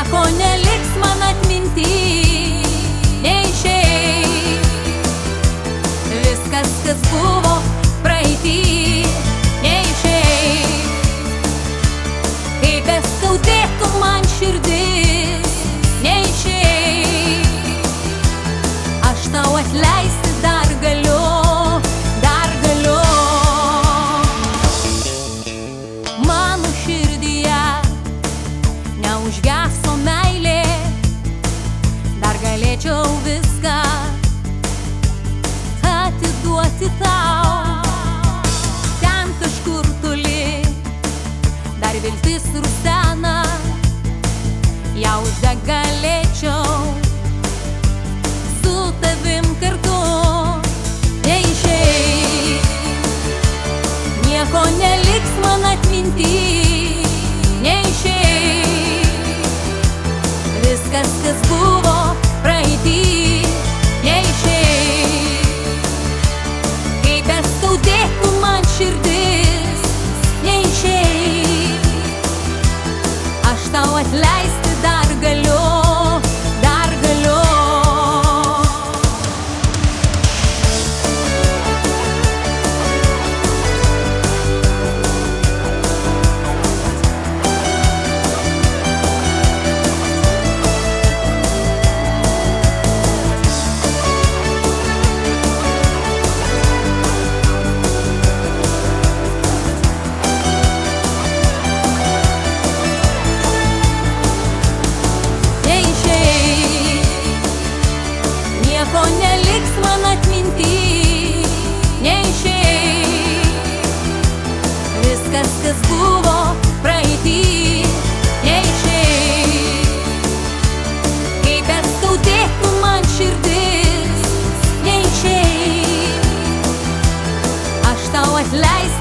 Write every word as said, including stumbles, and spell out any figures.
nieko neliks man atminty, neišeis. Viskas, kas buvo praeity, neišeis. Kaip beskaudėtų man širdis, neišeis. Aš tau atleisti dar galiu, dar galiu. Mano širdyje neužgeso meilė, dar galėčiau viską atiduoti tau. Ten kažkur toli dar viltis rusena, ją uždegt galėčiau su tavim kartu. Neišeis, nieko neliks man atminty, neišeis. Viskas, kas buvo praeity, neišeis. Kaip beskaudėtų man širdis, neišeis. Aš tau atleisti dar galiu, dar galiu. Nieko neliks man atminty, neišeis. Viskas, kas buvo praeity, neišeis. Kaip beskaudėtų man širdis, neišeis. Aš tau atleisiu